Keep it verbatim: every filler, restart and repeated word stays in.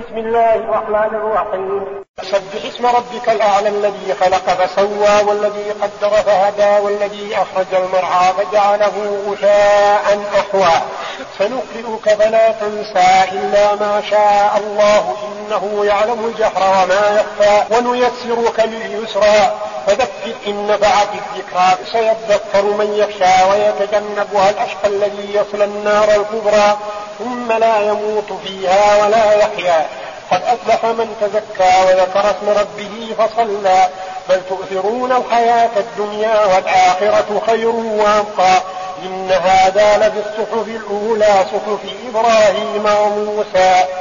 بسم الله الرحمن الرحيم. سبح اسم ربك الأعلى الذي خلق فسوى والذي قدر فهدى والذي أخرج المرعى فجعله غثاء أحوى سنقرئك فلا تنسى إلا ما شاء الله إنه يعلم الجهر وما يخفى ونيسرك لليسرى فذكر إن نفعت الذكرى سيذكر من يخشى ويتجنبها الأشقى الذي يصلى النار الكبرى ثم لا يموت فيها ولا يحيا قد أفلح من تزكى وذكر اسم ربه فصلى بل تؤثرون الحياة الدنيا والآخرة خير وأبقى إن هذا لفي الصحف الأولى صحف إبراهيم وموسى